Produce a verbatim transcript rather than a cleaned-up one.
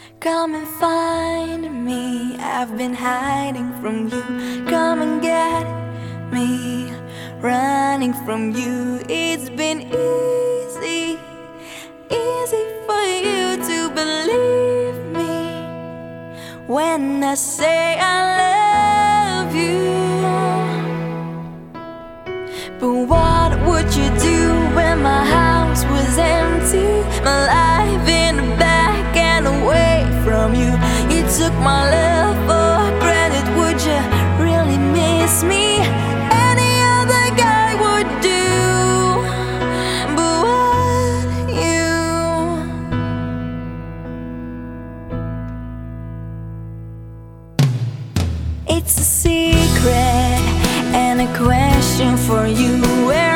Come and find me, I've been hiding from you. Come and get me, running from you. It's been easy, easy for you to believe me when I say I love you. But what would you do when my house was empty, my life in the back and away from you? You took my love for granted. Would you really miss me? Any other guy would do, but what you? It's a secret and a question for you. Where